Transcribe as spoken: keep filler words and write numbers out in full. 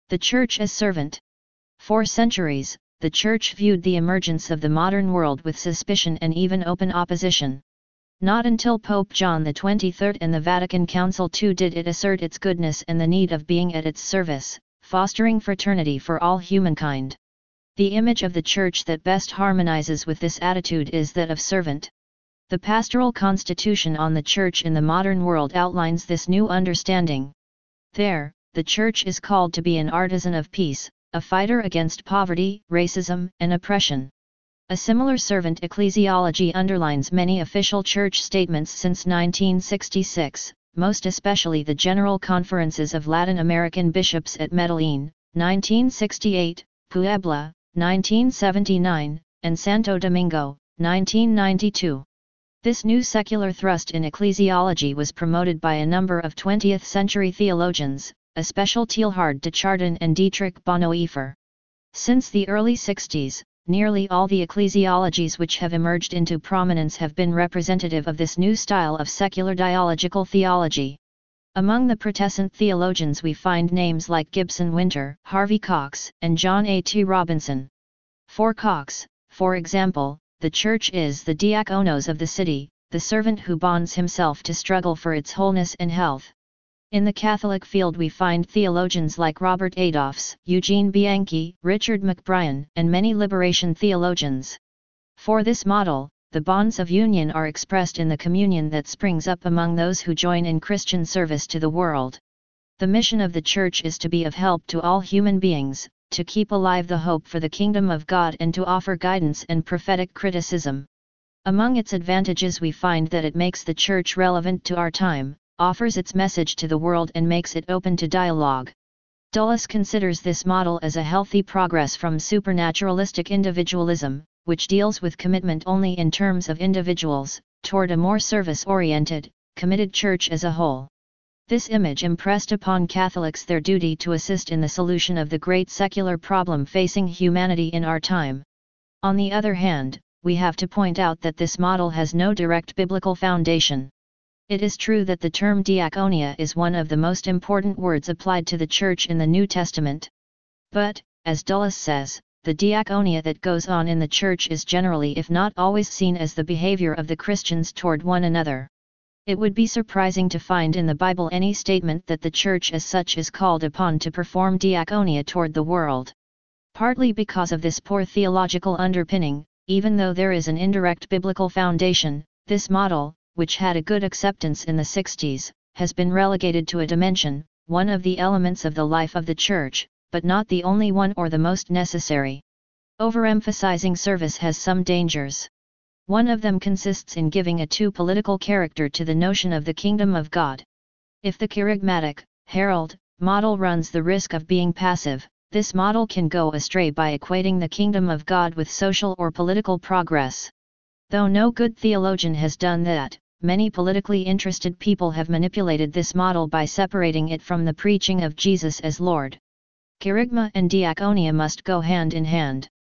The Church as servant. For centuries, the Church viewed the emergence of the modern world with suspicion and even open opposition. Not until Pope John the twenty-third and the Vatican Council the Second did it assert its goodness and the need of being at its service, fostering fraternity for all humankind. The image of the Church that best harmonizes with this attitude is that of servant. The Pastoral Constitution on the Church in the modern world outlines this new understanding. There, the Church is called to be an artisan of peace, a fighter against poverty, racism, and oppression. A similar servant ecclesiology underlines many official Church statements since nineteen sixty-six, most especially the General Conferences of Latin American Bishops at Medellin, nineteen sixty-eight, Puebla, nineteen seventy-nine, and Santo Domingo, nineteen ninety-two. This new secular thrust in ecclesiology was promoted by a number of twentieth-century theologians, especially Teilhard de Chardin and Dietrich Bonhoeffer. Since the early sixties, nearly all the ecclesiologies which have emerged into prominence have been representative of this new style of secular dialogical theology. Among the Protestant theologians we find names like Gibson Winter, Harvey Cox, and John A. T. Robinson. For Cox, for example, the Church is the diakonos of the city, the servant who bonds himself to struggle for its wholeness and health. In the Catholic field we find theologians like Robert Adolphs, Eugene Bianchi, Richard McBrien, and many liberation theologians. For this model, the bonds of union are expressed in the communion that springs up among those who join in Christian service to the world. The mission of the Church is to be of help to all human beings, to keep alive the hope for the kingdom of God and to offer guidance and prophetic criticism. Among its advantages we find that it makes the Church relevant to our time, offers its message to the world and makes it open to dialogue. Dulles considers this model as a healthy progress from supernaturalistic individualism, which deals with commitment only in terms of individuals, toward a more service-oriented, committed Church as a whole. This image impressed upon Catholics their duty to assist in the solution of the great secular problem facing humanity in our time. On the other hand, we have to point out that this model has no direct biblical foundation. It is true that the term diaconia is one of the most important words applied to the Church in the New Testament. But, as Dulles says, the diaconia that goes on in the Church is generally if not always seen as the behavior of the Christians toward one another. It would be surprising to find in the Bible any statement that the Church as such is called upon to perform diaconia toward the world. Partly because of this poor theological underpinning, even though there is an indirect biblical foundation, this model, which had a good acceptance in the sixties, has been relegated to a dimension, one of the elements of the life of the Church, but not the only one or the most necessary. Overemphasizing service has some dangers. One of them consists in giving a too political character to the notion of the kingdom of God. If the charismatic, herald, model runs the risk of being passive, this model can go astray by equating the kingdom of God with social or political progress. Though no good theologian has done that, many politically interested people have manipulated this model by separating it from the preaching of Jesus as Lord. Kerygma and diaconia must go hand in hand.